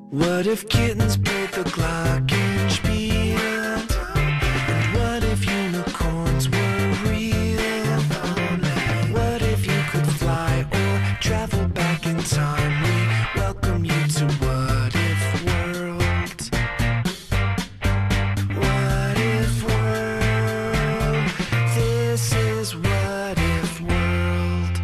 What if kittens played the glockenspiel? And what if unicorns were real? What if you could fly or travel back in time? We welcome you to What If World. What If World? This is What If World.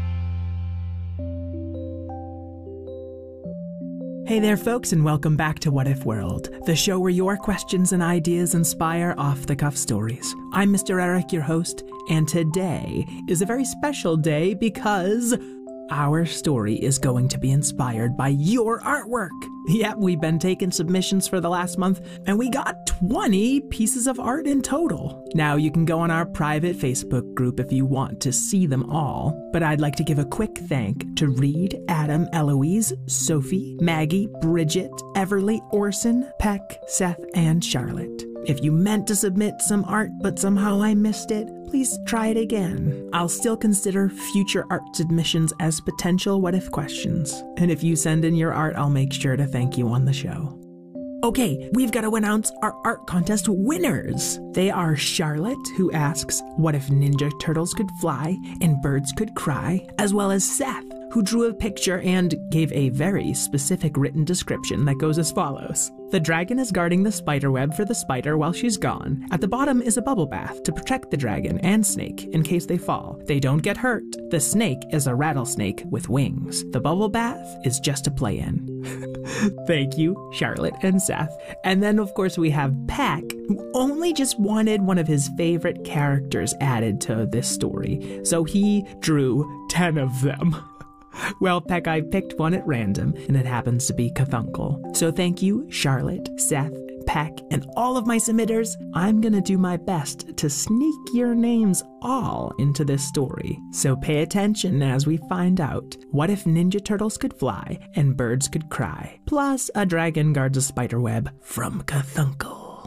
Hey there, folks, and welcome back to What If World, the show where your questions and ideas inspire off-the-cuff stories. I'm Mr. Eric, your host, and today is a very special day because our story is going to be inspired by your artwork. Yep, we've been taking submissions for the last month, and we got 20 pieces of art in total. Now, you can go on our private Facebook group if you want to see them all, but I'd like to give a quick thank to Reed, Adam, Eloise, Sophie, Maggie, Bridget, Everly, Orson, Peck, Seth, and Charlotte. If you meant to submit some art, but somehow I missed it, please try it again. I'll still consider future art submissions as potential what-if questions. And if you send in your art, I'll make sure to thank you on the show. Okay, we've got to announce our art contest winners. They are Charlotte, who asks, what if Ninja Turtles could fly and birds could cry, as well as Seth, who drew a picture and gave a very specific written description that goes as follows. The dragon is guarding the spider web for the spider while she's gone. At the bottom is a bubble bath to protect the dragon and snake in case they fall. They don't get hurt. The snake is a rattlesnake with wings. The bubble bath is just to play in. Thank you, Charlotte and Seth. And then, of course, we have Peck, who only just wanted one of his favorite characters added to this story. So he drew 10 of them. Well, Peck, I picked one at random, and it happens to be Cthulhu. So thank you, Charlotte, Seth, Peck, and all of my submitters. I'm gonna do my best to sneak your names all into this story. So pay attention as we find out what if Ninja Turtles could fly and birds could cry, plus a dragon guards a spider web from Cthulhu.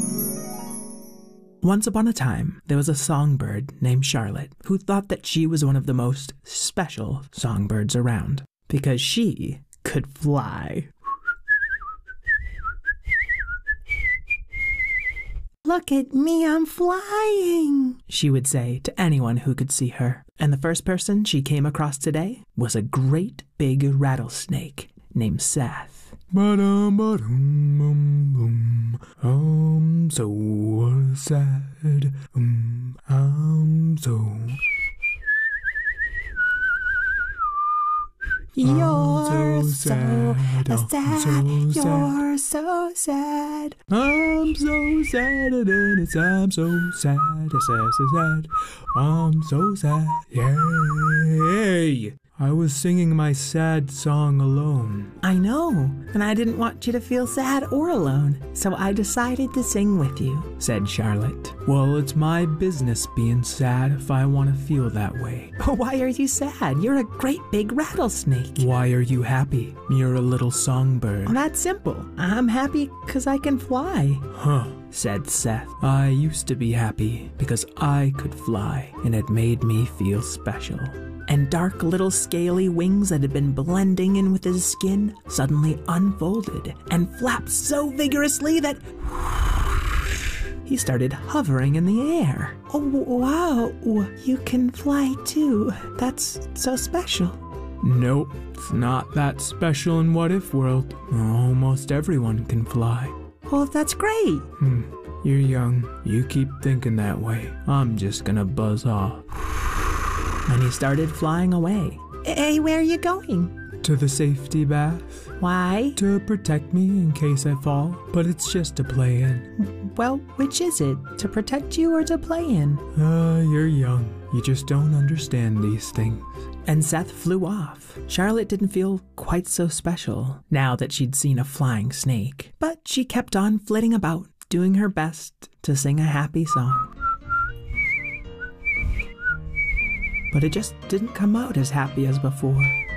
Once upon a time, there was a songbird named Charlotte who thought that she was one of the most special songbirds around because she could fly. Look at me, I'm flying, she would say to anyone who could see her. And the first person she came across today was a great big rattlesnake named Seth. I'm so sad. I'm so. You're so sad. You're so sad. I'm so sad. I'm so sad. I'm so sad. Yay! I was singing my sad song alone. I know, and I didn't want you to feel sad or alone, so I decided to sing with you, said Charlotte. Well, it's my business being sad if I want to feel that way. Why are you sad? You're a great big rattlesnake. Why are you happy? You're a little songbird. Well, that's simple. I'm happy because I can fly. Huh, said Seth. I used to be happy because I could fly, and it made me feel special. And dark little scaly wings that had been blending in with his skin suddenly unfolded and flapped so vigorously that he started hovering in the air. Oh, wow, you can fly too. That's so special. Nope, it's not that special in What If World. Almost everyone can fly. Well, that's great. You're young. You keep thinking that way. I'm just gonna buzz off. And he started flying away. Hey, where are you going? To the safety bath. Why? To protect me in case I fall, but it's just to play in. Well, which is it? To protect you or to play in? You're young. You just don't understand these things. And Seth flew off. Charlotte didn't feel quite so special now that she'd seen a flying snake, but she kept on flitting about, doing her best to sing a happy song. But it just didn't come out as happy as before.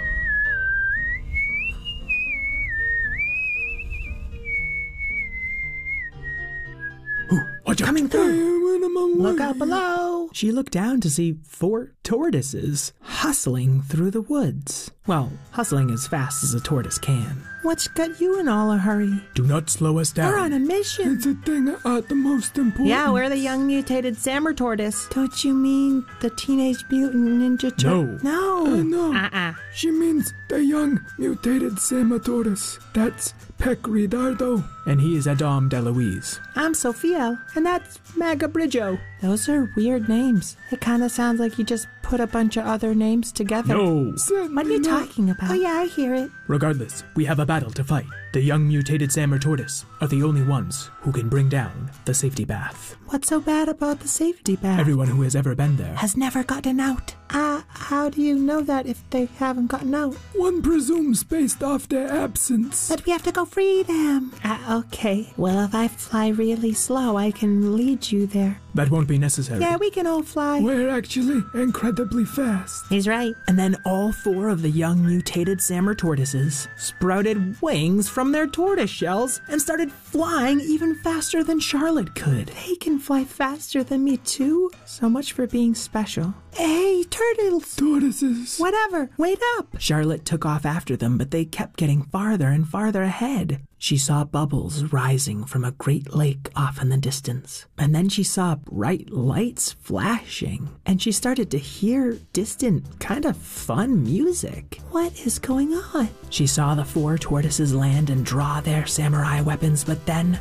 Coming through! Look out below! She looked down to see 4 tortoises hustling through the woods. Well, hustling as fast as a tortoise can. What's got you in all a hurry? Do not slow us down. We're on a mission. It's a thing at the most important. Yeah, we're the young mutated Sammer Tortoise. Don't you mean the Teenage Mutant Ninja Turtle? No. No. She means the young mutated Samatorus. That's Pecridardo. And he is Adam DeLuise. I'm Sophiel, and that's Magabrijo. Those are weird names. It kind of sounds like you just put a bunch of other names together. No. What are you talking about? Oh yeah, I hear it. Regardless, we have a battle to fight. The young mutated Sammer Tortoise are the only ones who can bring down the safety bath. What's so bad about the safety bath? Everyone who has ever been there has never gotten out. How do you know that if they haven't gotten out? One presumes based off their absence. But we have to go free them. Okay. Well, if I fly really slow, I can lead you there. That won't be necessary. Yeah, we can all fly. We're actually incredibly fast. He's right. And then all 4 of the young mutated Sammer Tortoises sprouted wings from their tortoise shells and started flying even faster than Charlotte could. They can fly faster than me too. So much for being special. Hey, turtles! Tortoises. Whatever, wait up! Charlotte took off after them, but they kept getting farther and farther ahead. She saw bubbles rising from a great lake off in the distance. And then she saw bright lights flashing. And she started to hear distant, kind of fun music. What is going on? She saw the 4 tortoises land and draw their samurai weapons, but then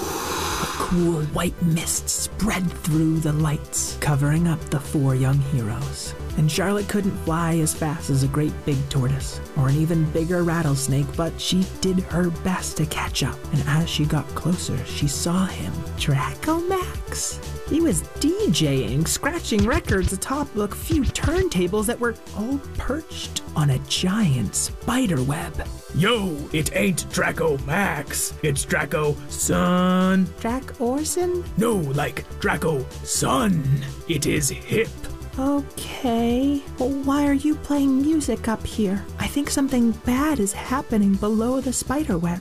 a cool white mist spread through the lights, covering up the 4 young heroes. And Charlotte couldn't fly as fast as a great big tortoise or an even bigger rattlesnake, but she did her best to catch up. And as she got closer, she saw him, Draco Max. He was DJing, scratching records atop a few turntables that were all perched on a giant spider web. Yo, it ain't Draco Max. It's Draco Son. Drac Orson? No, like Draco Son. It is hip. Okay. Well, why are you playing music up here? I think something bad is happening below the spider web.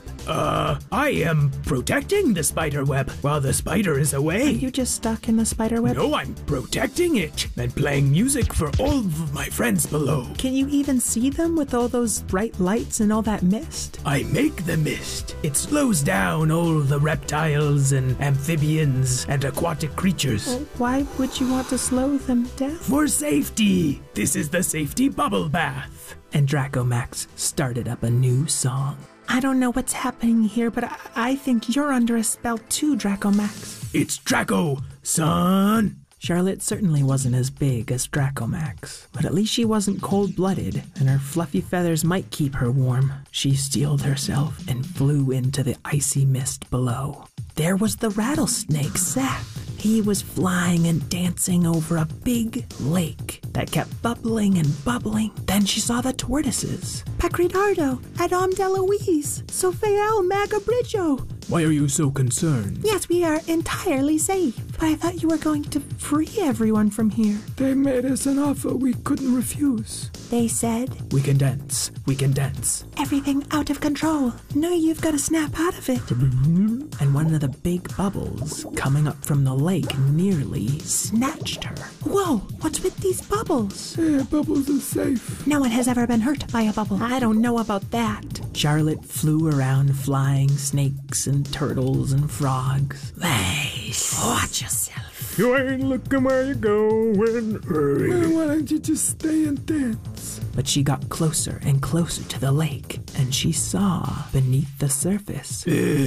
I am protecting the spider web while the spider is away. Are you just stuck in the spider web? No, I'm protecting it and playing music for all of my friends below. Can you even see them with all those bright lights and all that mist? I make the mist. It slows down all the reptiles and amphibians and aquatic creatures. Well, why would you want to slow them down? For safety. This is the safety bubble bath. And Draco Max started up a new song. I don't know what's happening here, but I think you're under a spell too, Draco Max. It's Draco Son. Charlotte certainly wasn't as big as Draco Max, but at least she wasn't cold-blooded, and her fluffy feathers might keep her warm. She steeled herself and flew into the icy mist below. There was the rattlesnake, Seth. He was flying and dancing over a big lake that kept bubbling and bubbling. Then she saw the tortoises. Pecridardo, Adam DeLuise, Sophiel Magabrijo. Why are you so concerned? Yes, we are entirely safe. But I thought you were going to free everyone from here. They made us an offer we couldn't refuse. They said, We can dance. We can dance. Everything out of control. No, you've got to snap out of it. And one of the big bubbles coming up from the lake nearly snatched her. Whoa, what's with these bubbles? Yeah, bubbles are safe. No one has ever been hurt by a bubble. I don't know about that. Charlotte flew around flying snakes and turtles and frogs. Nice. Watch yourself. You ain't looking where you're going. Well, why don't you just stay and dance? But she got closer and closer to the lake, and she saw beneath the surface.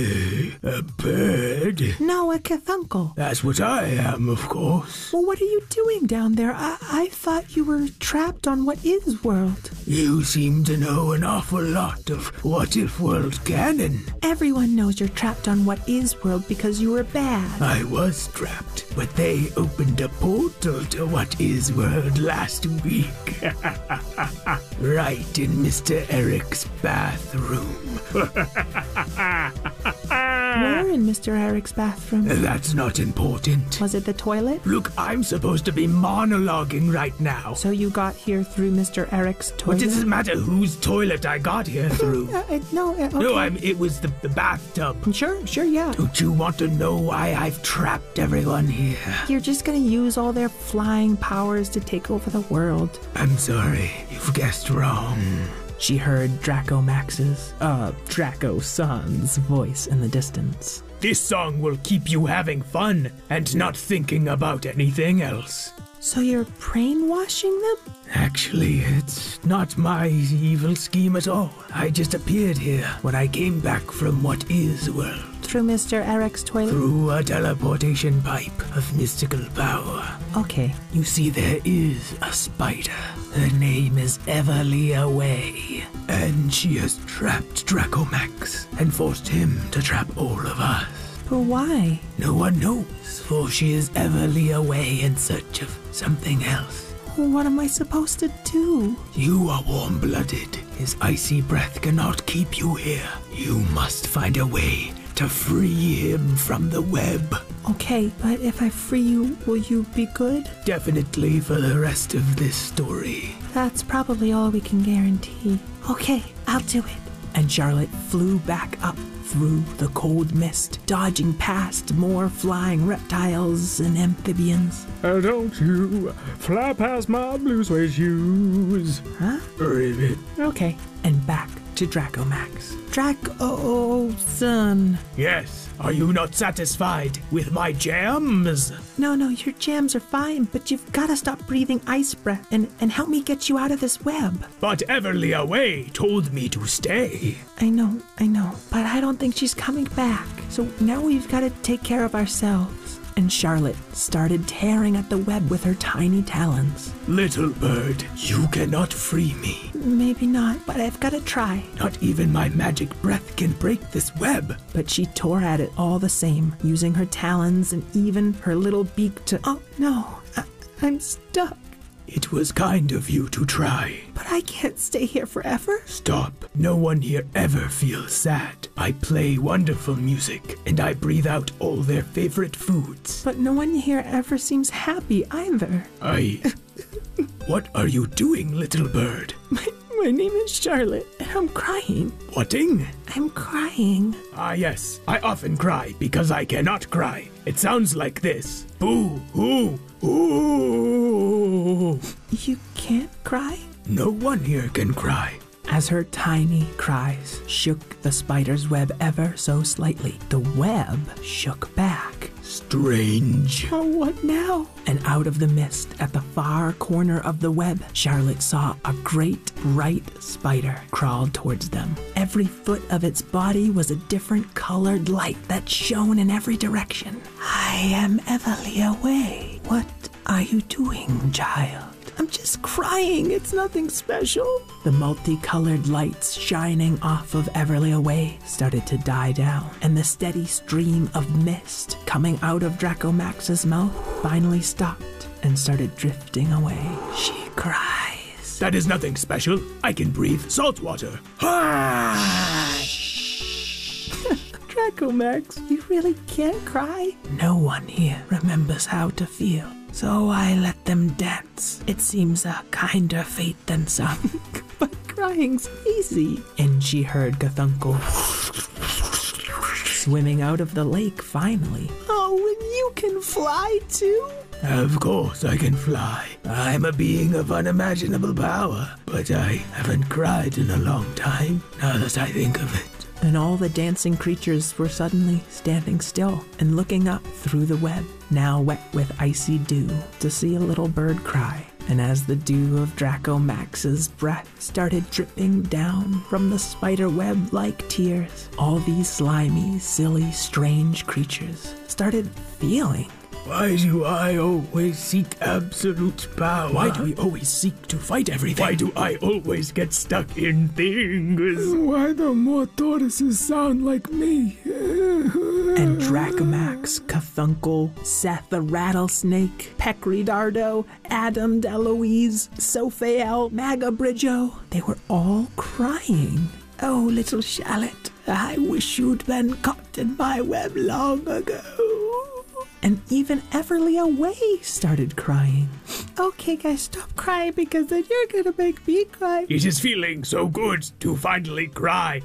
A bird? No, a carbuncle. That's what I am, of course. Well, what are you doing down there? I thought you were trapped on What Is World. You seem to know an awful lot of What If World canon. Everyone knows you're trapped on What Is World because you were bad. I was trapped, but they opened a portal to What Is World last week. Right in Mr. Eric's bathroom. Where in Mr. Eric's bathroom? That's not important. Was it the toilet? Look, I'm supposed to be monologuing right now. So you got here through Mr. Eric's toilet? What does it matter whose toilet I got here through? Okay. No, it was the bathtub. Sure, yeah. Don't you want to know why I've trapped everyone here? You're just gonna use all their flying powers to take over the world. I'm sorry, you've guessed wrong. she heard Draco Son's voice in the distance. This song will keep you having fun and not thinking about anything else. So you're brainwashing them? Actually, it's not my evil scheme at all. I just appeared here when I came back from what is world. Through Mr. Eric's toilet? Through a teleportation pipe of mystical power. Okay. You see, there is a spider. Her name is Everlia Way. And she has trapped Dracomax and forced him to trap all of us. But why? No one knows, for she is everly away in search of something else. What am I supposed to do? You are warm-blooded. His icy breath cannot keep you here. You must find a way to free him from the web. Okay, but if I free you, will you be good? Definitely for the rest of this story. That's probably all we can guarantee. Okay, I'll do it. And Charlotte flew back up through the cold mist, dodging past more flying reptiles and amphibians. Don't you fly past my blue suede shoes. Huh? Ribbit. Okay. And back to Dracomax. Draco-son. Yes, are you not satisfied with my jams? No, your jams are fine, but you've got to stop breathing ice breath and help me get you out of this web. But Everly Away told me to stay. I know, but I don't think she's coming back. So now we've got to take care of ourselves. And Charlotte started tearing at the web with her tiny talons. Little bird, you cannot free me. Maybe not, but I've got to try. Not even my magic breath can break this web. But she tore at it all the same, using her talons and even her little beak to... Oh, no, I'm stuck. It was kind of you to try. But I can't stay here forever. Stop. No one here ever feels sad. I play wonderful music, and I breathe out all their favorite foods. But no one here ever seems happy either. What are you doing, little bird? My name is Charlotte, and I'm crying. Whating? I'm crying. Ah, yes. I often cry because I cannot cry. It sounds like this. Boo, hoo, ooh. You can't cry? No one here can cry. As her tiny cries shook the spider's web ever so slightly, the web shook back. Strange. Oh, what now? And out of the mist at the far corner of the web, Charlotte saw a great bright spider crawl towards them. Every foot of its body was a different colored light that shone in every direction. I am Everly Away. What are you doing, child? I'm just crying. It's nothing special. The multicolored lights shining off of Everly Away started to die down, and the steady stream of mist coming out of Dracomax's mouth finally stopped and started drifting away. She cries. That is nothing special. I can breathe salt water. Dracomax, you really can't cry? No one here remembers how to feel. So I let them dance. It seems a kinder fate than some. But crying's easy. And she heard Cthulhu swimming out of the lake finally. Oh, and you can fly too? Of course I can fly. I'm a being of unimaginable power. But I haven't cried in a long time, now that I think of it. And all the dancing creatures were suddenly standing still and looking up through the web, now wet with icy dew, to see a little bird cry. And as the dew of Dracomax's breath started dripping down from the spider web like tears, all these slimy, silly, strange creatures started feeling. Why do I always seek absolute power? Why do we always seek to fight everything? Why do I always get stuck in things? Why do more tortoises sound like me? And Dracomax, Cthulhu, Seth the Rattlesnake, Pecridardo, Adam DeLuise, Sophael, Magabridjo, they were all crying. Oh, little Charlotte, I wish you'd been caught in my web long ago. And even Everly Away started crying. Okay, guys, stop crying because then you're gonna make me cry. It is feeling so good to finally cry.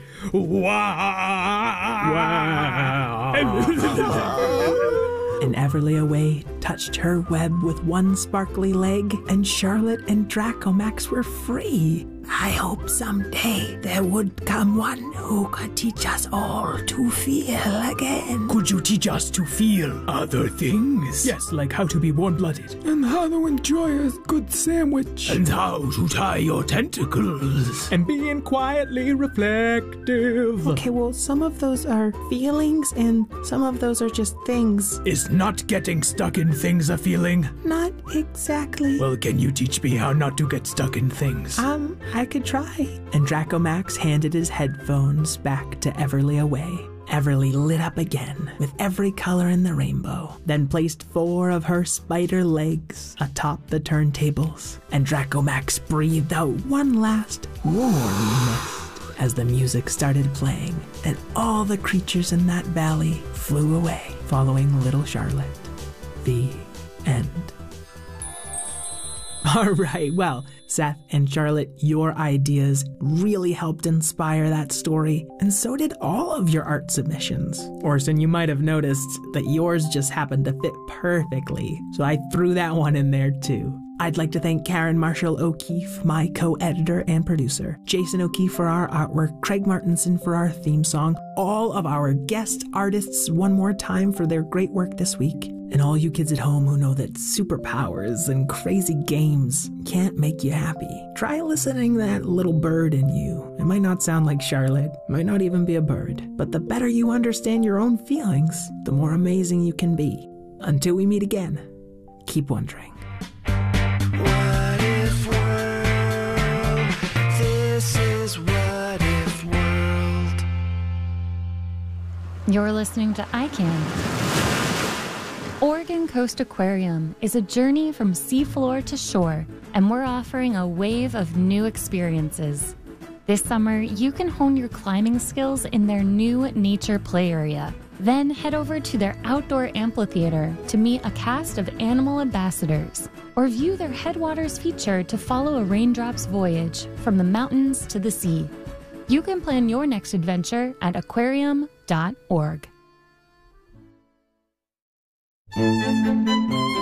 Wow. And Everly Away touched her web with one sparkly leg, and Charlotte and Dracomax were free. I hope someday there would come one who could teach us all to feel again. Could you teach us to feel other things? Yes, like how to be warm-blooded. And how to enjoy a good sandwich. And how to tie your tentacles. And being quietly reflective. Okay, well, some of those are feelings and some of those are just things. Is not getting stuck in things a feeling? Not exactly. Well, can you teach me how not to get stuck in things? I could try. And Dracomax handed his headphones back to Everly Away. Everly lit up again with every color in the rainbow, then placed 4 of her spider legs atop the turntables, and Dracomax breathed out one last warm mist as the music started playing, and all the creatures in that valley flew away, following little Charlotte. The end. All right, well, Seth and Charlotte, your ideas really helped inspire that story, and so did all of your art submissions. Orson, you might have noticed that yours just happened to fit perfectly, so I threw that one in there too. I'd like to thank Karen Marshall O'Keefe, my co-editor and producer, Jason O'Keefe for our artwork, Craig Martinson for our theme song, all of our guest artists one more time for their great work this week, and all you kids at home who know that superpowers and crazy games can't make you happy. Try listening to that little bird in you. It might not sound like Charlotte, might not even be a bird, but the better you understand your own feelings, the more amazing you can be. Until we meet again, keep wondering. What if world? This is What If World. You're listening to ICANN. Oregon Coast Aquarium is a journey from seafloor to shore, and we're offering a wave of new experiences. This summer, you can hone your climbing skills in their new nature play area. Then head over to their outdoor amphitheater to meet a cast of animal ambassadors, or view their Headwaters feature to follow a raindrop's voyage from the mountains to the sea. You can plan your next adventure at aquarium.org.